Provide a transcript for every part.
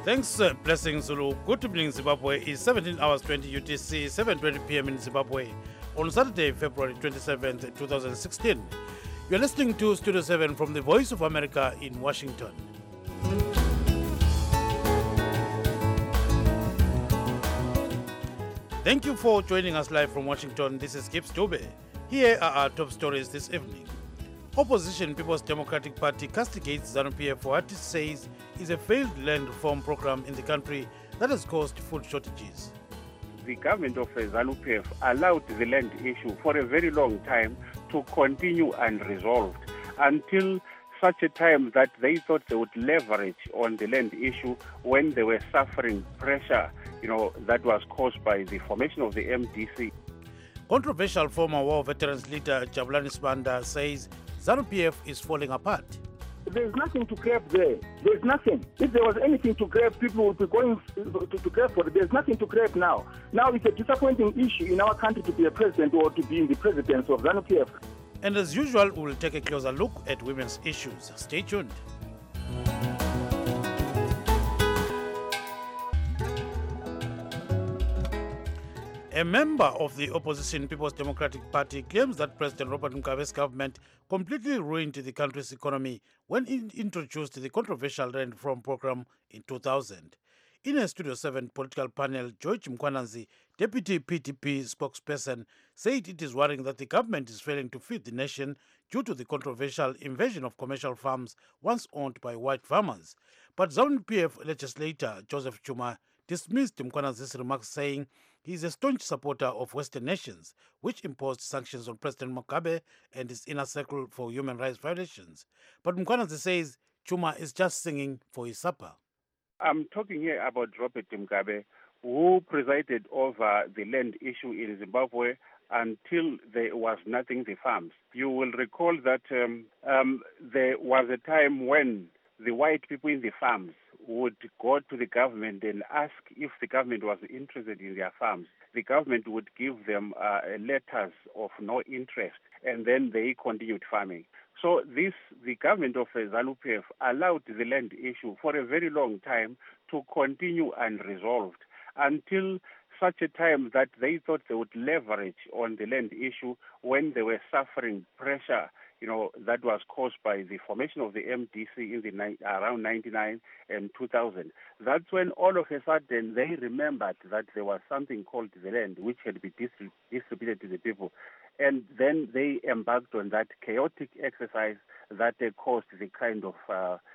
Thanks, Blessing Zulu. Good evening, Zimbabwe. It's 17 hours 20 UTC, 7:20 p.m. in Zimbabwe on Saturday, February 27th, 2016. You're listening to Studio 7 from the Voice of America in Washington. Thank you for joining us live from Washington. This is Gibbs Dube. Here are our top stories this evening. Opposition People's Democratic Party castigates ZANU-PF for what it says is a failed land reform program in the country that has caused food shortages. The government of ZANU-PF allowed the land issue for a very long time to continue unresolved until such a time that they thought they would leverage on the land issue when they were suffering pressure, that was caused by the formation of the MDC. Controversial former war veterans leader Jabulani Sibanda says ZANU-PF is falling apart. There's nothing to grab there. There's nothing. If there was anything to grab, people would be going to grab for it. There's nothing to grab now. Now it's a disappointing issue in our country to be a president or to be in the presidency of ZANU-PF. And as usual, we'll take a closer look at women's issues. Stay tuned. A member of the opposition People's Democratic Party claims that President Robert Mugabe's government completely ruined the country's economy when it introduced the controversial land reform program in 2000. In a Studio 7 political panel, George Mkwananzi, deputy PDP spokesperson, said it is worrying that the government is failing to feed the nation due to the controversial invasion of commercial farms once owned by white farmers. But ZANU-PF legislator Joseph Chuma dismissed Mkwananzi's remarks, saying he is a staunch supporter of Western nations, which imposed sanctions on President Mugabe and his inner circle for human rights violations. But Mkwananzi says Chuma is just singing for his supper. I'm talking here about Robert Mugabe, who presided over the land issue in Zimbabwe until there was nothing the farms. You will recall that there was a time when the white people in the farms would go to the government and ask if the government was interested in their farms. The government would give them letters of no interest, and then they continued farming. So the government of ZANU-PF allowed the land issue for a very long time to continue unresolved until such a time that they thought they would leverage on the land issue when they were suffering pressure, that was caused by the formation of the MDC in around 99 and 2000. That's when all of a sudden they remembered that there was something called the land which had been distributed to the people. And then they embarked on that chaotic exercise that caused the kind of,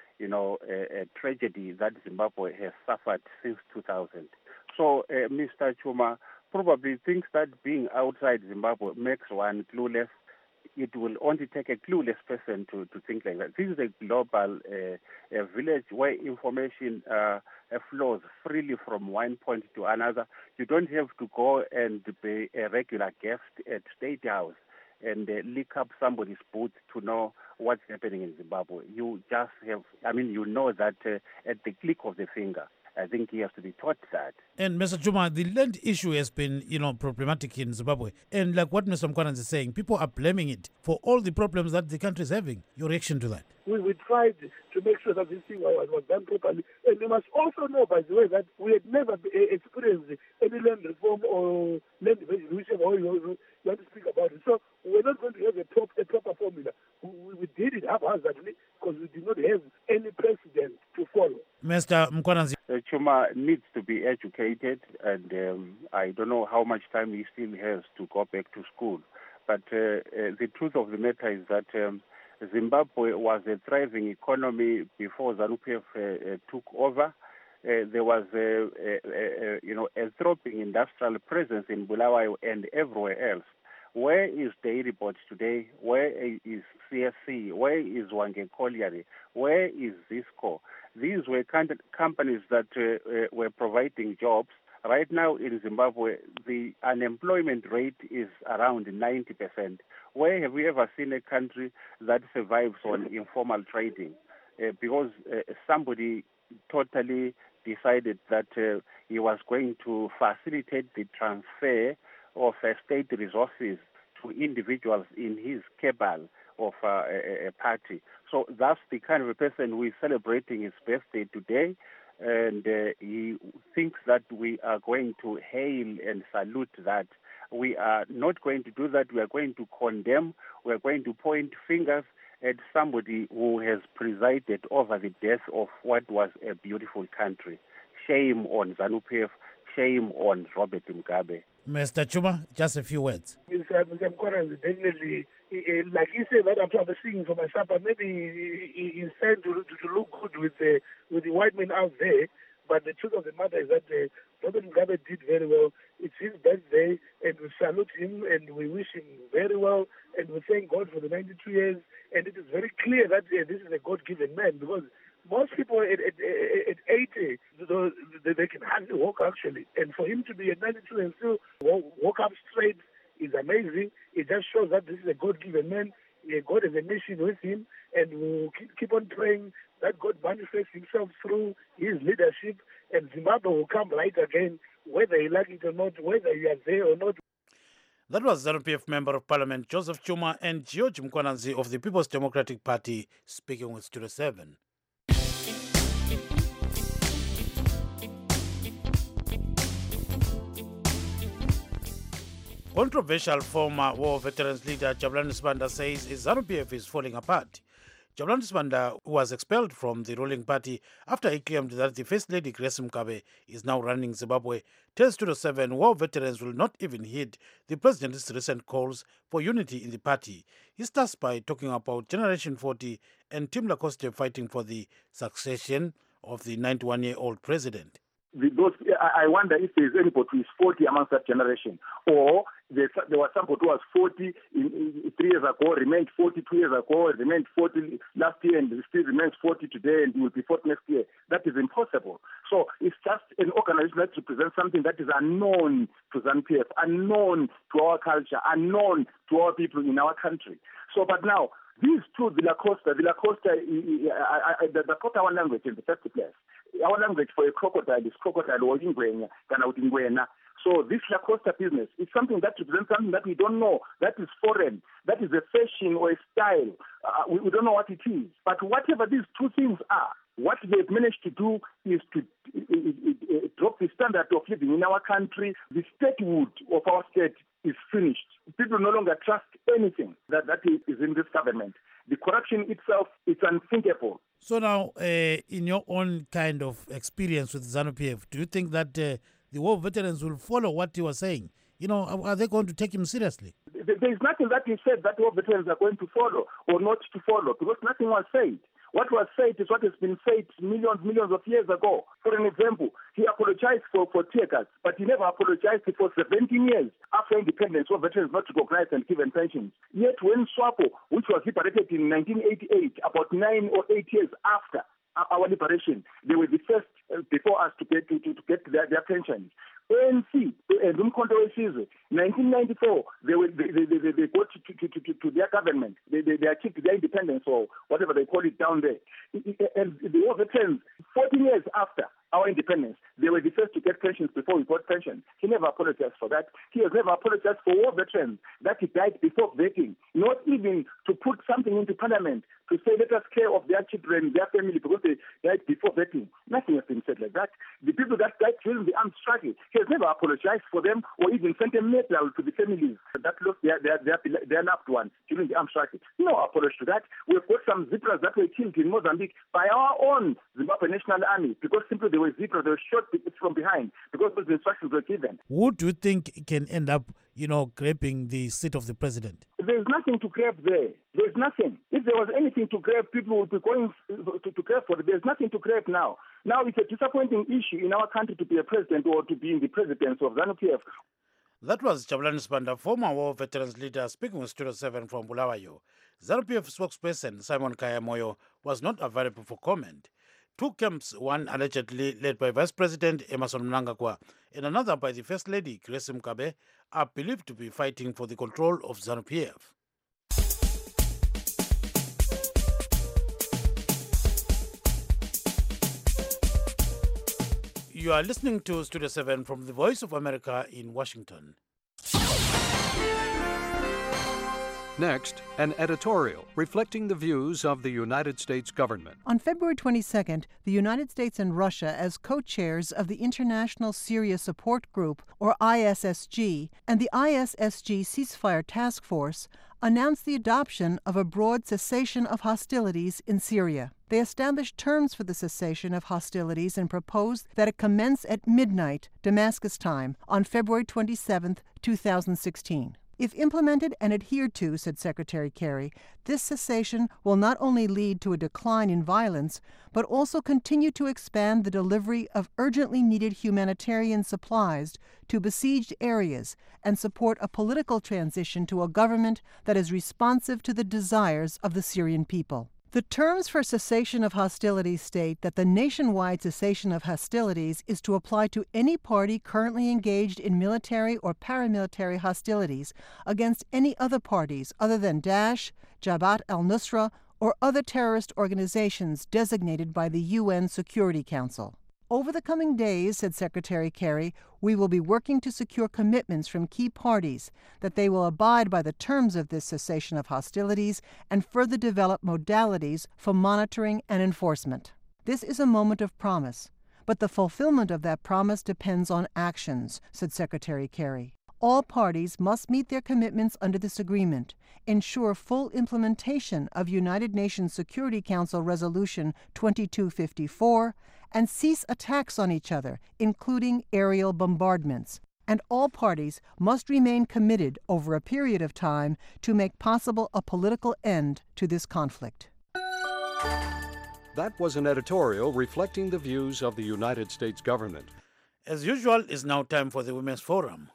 a tragedy that Zimbabwe has suffered since 2000. So Mr. Chuma probably thinks that being outside Zimbabwe makes one clueless. It will only take a clueless person to think like that. This is a global a village where information flows freely from one point to another. You don't have to go and be a regular guest at State House and lick up somebody's booth to know what's happening in Zimbabwe. You just have, you know that at the click of the finger. I think he has to be taught that. And Mr. Chuma, the land issue has been, problematic in Zimbabwe. And like what Mr. Mkwananzi is saying, people are blaming it for all the problems that the country is having. Your reaction to that? We tried to make sure that this thing was done properly. And you must also know, by the way, that we had never experienced any land reform or land division, whichever you want to speak about it. So we're not going to have a proper formula. We did it haphazardly because we did not have any precedent to follow. Mr. Mkwananzi. Chuma needs to be educated, and I don't know how much time he still has to go back to school. But the truth of the matter is that Zimbabwe was a thriving economy before ZANU-PF took over. There was a thriving industrial presence in Bulawayo and everywhere else. Where is Dairy Board today? Where is CSC? Where is Wange Colliery? Where is Zisco? These were companies that were providing jobs. Right now in Zimbabwe, the unemployment rate is around 90%. Where have we ever seen a country that survives on informal trading? Because somebody totally decided that he was going to facilitate the transfer of state resources to individuals in his cabal of a party. So that's the kind of a person who is celebrating his birthday today. and he thinks that we are going to hail and salute that. We are not going to do that. We are going to condemn. We are going to point fingers at somebody who has presided over the death of what was a beautiful country. Shame on ZANU-PF. Shame on Robert Mugabe. Mr. Chuma, just a few words. Mr. Mkoranzi, definitely, like he said, that after singing for my supper, maybe he's trying to look good with the white men out there. But the truth of the matter is that Robert Mugabe did very well. It's his birthday, and we salute him, and we wish him very well, and we thank God for the 92 years. And it is very clear that this is a God-given man, because most people at 80, they can hardly walk, actually. And for him to be at 92 and still walk up straight is amazing. It just shows that this is a God-given man. God has a mission with him, and we'll keep on praying that God manifests himself through his leadership, and Zimbabwe will come right again, whether you like it or not, whether you are there or not. That was ZANU-PF Member of Parliament Joseph Chuma and George Mkwananzi of the People's Democratic Party speaking with Studio 7. Controversial former war veterans leader Jabulani Sibanda says his ZANU-PF is falling apart. Jabulani Sibanda, who was expelled from the ruling party after he claimed that the First Lady Grace Mugabe is now running Zimbabwe, tells Studio 7 war veterans will not even heed the president's recent calls for unity in the party. He starts by talking about Generation 40 and Tim Lacoste fighting for the succession of the 91-year-old president. I wonder if there is anybody who is 40 amongst that generation, or there was somebody who was 40 3 years ago, remained 40 2 years ago, remained 40 last year, and still remains 40 today, and will be 40 next year. That is impossible. So it's just an organization that represents something that is unknown to ZANU-PF, unknown to our culture, unknown to our people in our country. So, but now, these two, the Lacoste, the proper language in the first place. Our language for a crocodile is crocodile or ingwenya, So this Lacoste business is something that represents something that we don't know, that is foreign, that is a fashion or a style. We don't know what it is. But whatever these two things are, what they've managed to do is to drop the standard of living in our country. The statehood of our state is finished. People no longer trust anything that is in this government. The corruption itself is unthinkable. So now, in your own kind of experience with ZANU-PF, do you think that the war veterans will follow what you were saying? You know, are they going to take him seriously? There is nothing that he said that war veterans are going to follow or not to follow, because nothing was said. What was said is what has been said millions of years ago. For an example, he apologized for tear gas, but he never apologized for 17 years after independence for veterans not recognized and given pensions. Yet when SWAPO, which was liberated in 1988, about 9 or 8 years after our liberation, they were the first before us to get their pensions. ANC and Umkhonto weSizwe, 1994, they got to their government. They achieved their independence, or whatever they call it down there. And the war veterans, 14 years after our independence, they were the first to get pensions before we got pensions. He never apologized for that. He has never apologized for war veterans that he died before vetting, not even to put something into parliament to say let us care of their children, their family, because they died before vetting. Nothing has been said like that. The people that died during the armed struggle, he has never apologized for them or even sent a medal to the families that lost their loved ones during the armed struggle. No apology to that. We've got some Zebras that were killed in Mozambique by our own Zimbabwe National Army because simply they were Zebras, they were shot from behind because those instructions were given. Who do you think can end up, grabbing the seat of the president? There's nothing to grab there. There's nothing. If there was anything to grab, people would be going to grab for it. There's nothing to grab now. Now it's a disappointing issue in our country to be a president or to be in the presidency of ZANU-PF. That was Jabulani Sibanda, former war veterans leader, speaking with Studio 7 from Bulawayo. ZANU-PF spokesperson Simon Kaya-Moyo was not available for comment. Two camps, one allegedly led by Vice President Emmerson Mnangagwa and another by the First Lady Grace Mugabe, are believed to be fighting for the control of ZANU-PF. You are listening to Studio 7 from the Voice of America in Washington. Next, an editorial reflecting the views of the United States government. On February 22nd, the United States and Russia, as co-chairs of the International Syria Support Group, or ISSG, and the ISSG Ceasefire Task Force, announced the adoption of a broad cessation of hostilities in Syria. They established terms for the cessation of hostilities and proposed that it commence at midnight, Damascus time, on February 27, 2016. If implemented and adhered to, said Secretary Kerry, this cessation will not only lead to a decline in violence, but also continue to expand the delivery of urgently needed humanitarian supplies to besieged areas and support a political transition to a government that is responsive to the desires of the Syrian people. The terms for cessation of hostilities state that the nationwide cessation of hostilities is to apply to any party currently engaged in military or paramilitary hostilities against any other parties other than Daesh, Jabhat al-Nusra, or other terrorist organizations designated by the UN Security Council. Over the coming days, said Secretary Kerry, we will be working to secure commitments from key parties that they will abide by the terms of this cessation of hostilities and further develop modalities for monitoring and enforcement. This is a moment of promise, but the fulfillment of that promise depends on actions, said Secretary Kerry. All parties must meet their commitments under this agreement, ensure full implementation of United Nations Security Council Resolution 2254, and cease attacks on each other, including aerial bombardments. And all parties must remain committed over a period of time to make possible a political end to this conflict. That was an editorial reflecting the views of the United States government. As usual, it's now time for the Women's Forum.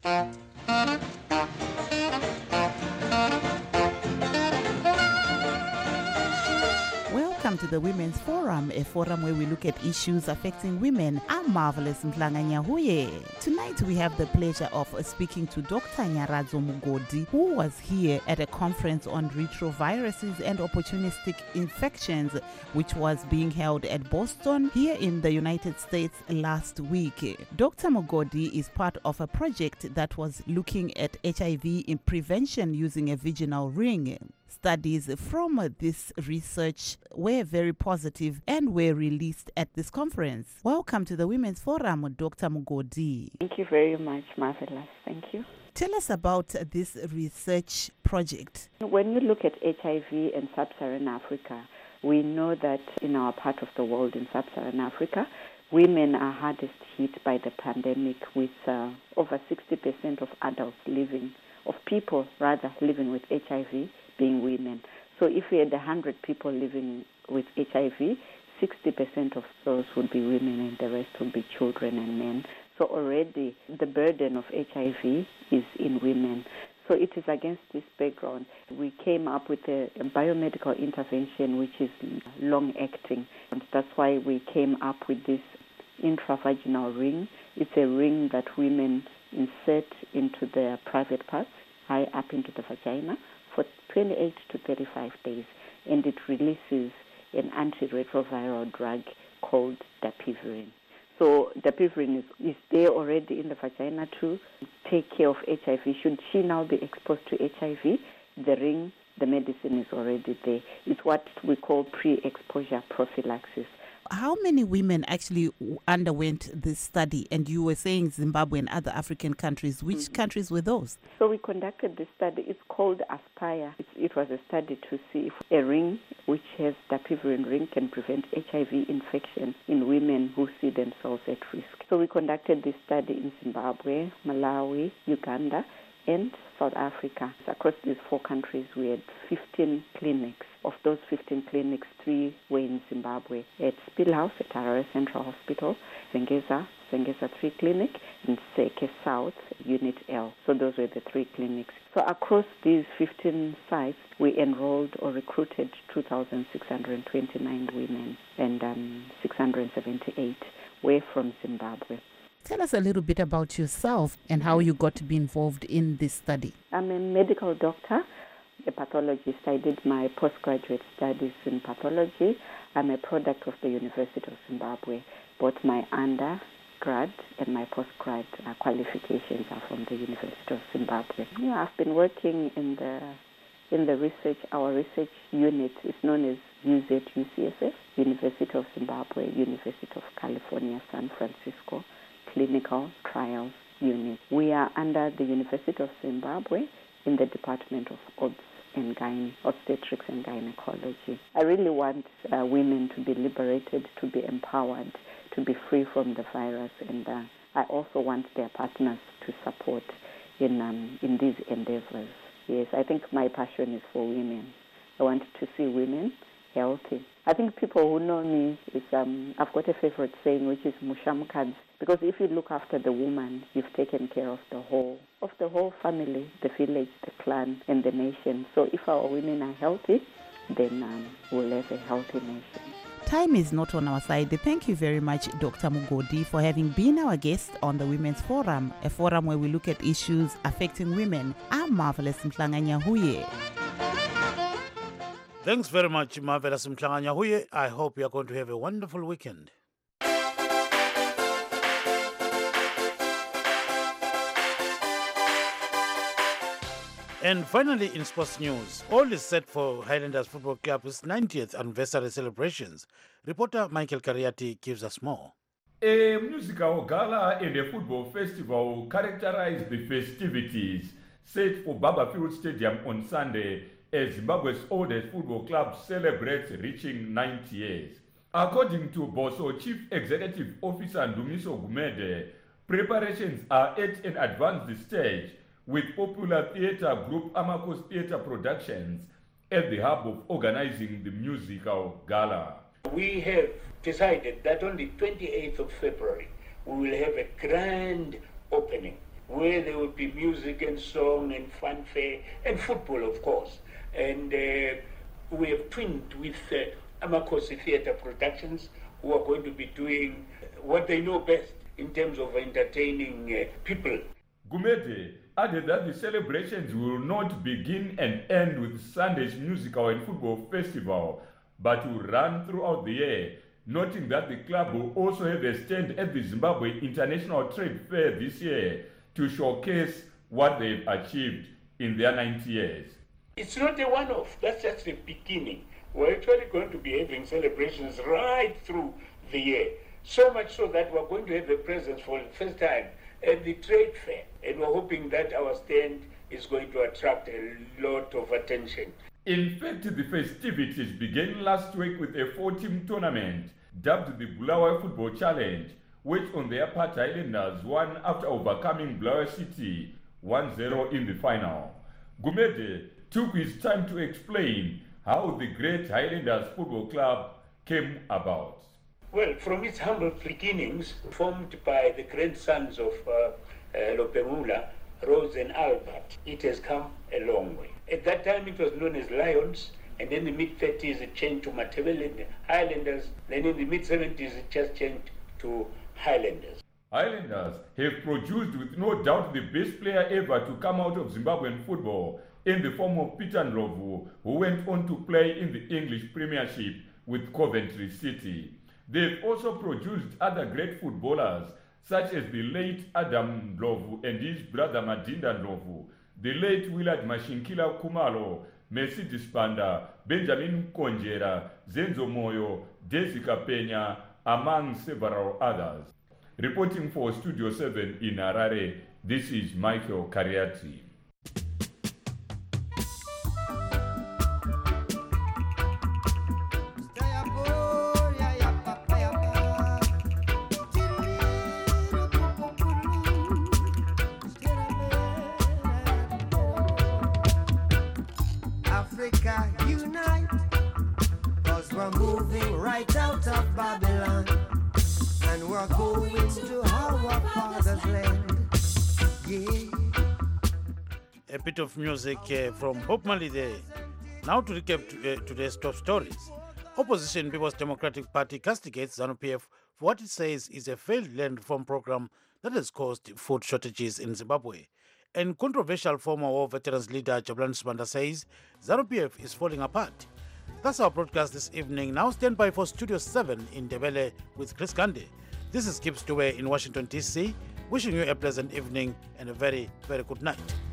Welcome to the Women's Forum, a forum where we look at issues affecting women. I'm Marvelous Mhlanga Nyahuye. Tonight we have the pleasure of speaking to Dr. Nyaradzo Mugodi, who was here at a conference on retroviruses and opportunistic infections, which was being held at Boston, here in the United States last week. Dr. Mugodi is part of a project that was looking at HIV in prevention using a vaginal ring. Studies from this research were very positive and were released at this conference. Welcome to the Women's Forum, Dr. Mugodi. Thank you very much, Marvelous. Thank you. Tell us about this research project. When you look at HIV in sub-Saharan Africa, we know that in our part of the world, in sub-Saharan Africa, women are hardest hit by the pandemic, with over 60% of people living with HIV being women. So if we had 100 people living with HIV, 60% of those would be women and the rest would be children and men. So already the burden of HIV is in women. So it is against this background we came up with a biomedical intervention which is long-acting. And that's why we came up with this intravaginal ring. It's a ring that women insert into their private parts, high up into the vagina, for 28 to 35 days, and it releases an antiretroviral drug called dapivirine. So dapivirine is there already in the vagina to take care of HIV. Should she now be exposed to HIV, the ring, the medicine is already there. It's what we call pre-exposure prophylaxis. How many women actually underwent this study? And you were saying Zimbabwe and other African countries. Which countries were those? So we conducted this study. It's called Aspire. It was a study to see if a ring which has dapivirine ring can prevent HIV infection in women who see themselves at risk. So we conducted this study in Zimbabwe, Malawi, Uganda, and South Africa. Across these 4 countries, we had 15 clinics. Of those 15 clinics, 3 were in Zimbabwe at Spielhaus at Harare Central Hospital, Zengeza 3 Clinic, and Seke South, Unit L. So those were the 3 clinics. So across these 15 sites, we enrolled or recruited 2,629 women, and 678 were from Zimbabwe. Tell us a little bit about yourself and how you got to be involved in this study. I'm a medical doctor, a pathologist. I did my postgraduate studies in pathology. I'm a product of the University of Zimbabwe. Both my undergrad and my postgrad qualifications are from the University of Zimbabwe. I've been working in the in the research, our research unit is known as UZUCSF, University of Zimbabwe, University of California, San Francisco, Clinical Trials Unit. We are under the University of Zimbabwe in the Department of Obstetrics and Gynecology. I really want women to be liberated, to be empowered, to be free from the virus, and I also want their partners to support in these endeavors. Yes, I think my passion is for women. I want to see women healthy. I think people who know me, I've got a favorite saying, which is mushamukadzi, because if you look after the woman, you've taken care of the whole family, the village, the clan, and the nation. So if our women are healthy, then we'll have a healthy nation. Time is not on our side. Thank you very much, Dr. Mugodi, for having been our guest on the Women's Forum, a forum where we look at issues affecting women. I'm Marvelous Mhlanga-Nyahuye. Thanks very much, Marvelous Mhlanga-Nyahuye. I hope you are going to have a wonderful weekend. And finally, in sports news, all is set for Highlanders Football Club's 90th anniversary celebrations. Reporter Michael Kariati gives us more. A musical gala and a football festival characterized the festivities set for Barberfield Stadium on Sunday as Zimbabwe's oldest football club celebrates reaching 90 years. According to Boso Chief Executive Officer Ndumiso Gumede, preparations are at an advanced stage, with popular theatre group Amakos Theatre Productions at the hub of organizing the musical gala. We have decided that on the 28th of February, we will have a grand opening where there will be music and song and fanfare and football, of course. And we have twinned with Amakos Theatre Productions, who are going to be doing what they know best in terms of entertaining people. Gumede added that the celebrations will not begin and end with Sunday's musical and football festival, but will run throughout the year, noting that the club will also have a stand at the Zimbabwe International Trade Fair this year to showcase what they've achieved in their 90 years. It's not a one-off, that's just the beginning. We're actually going to be having celebrations right through the year, so much so that we're going to have a presence for the first time at the trade fair, and we're hoping that our stand is going to attract a lot of attention. In fact, the festivities began last week with a 4-team tournament dubbed the Bulawayo Football Challenge, which on their part Highlanders won after overcoming Bulawayo City 1-0 in the final. Gumede took his time to explain how the great Highlanders Football Club came about. Well, from its humble beginnings, formed by the grandsons of Lopemula, Rose and Albert, it has come a long way. At that time it was known as Lions, and in the mid-30s it changed to Matabele Highlanders, then in the mid-70s it just changed to Highlanders. Highlanders have produced with no doubt the best player ever to come out of Zimbabwean football in the form of Peter Ndlovu, who went on to play in the English Premiership with Coventry City. They've also produced other great footballers, such as the late Adam Ndlovu and his brother Madinda Ndlovu, the late Willard Mashinkila Kumalo, Mercy Dispanda, Benjamin Konjera, Zenzo Moyo, Desi Kapenya, among several others. Reporting for Studio 7 in Harare, this is Michael Kariati. Africa unite, 'cause we're moving right out of Babylon, and we're going to our father's land. Yeah. A bit of music from Hope Mali there. Now to recap today's top stories. Opposition People's Democratic Party castigates ZANU-PF for what it says is a failed land reform program that has caused food shortages in Zimbabwe. And controversial former war veterans leader Jabulani Sibanda says ZANU-PF is falling apart. That's our broadcast this evening. Now stand by for Studio 7 in Ndebele with Chris Gande. This is Gibbs Dewey in Washington, D.C., wishing you a pleasant evening and a very, very good night.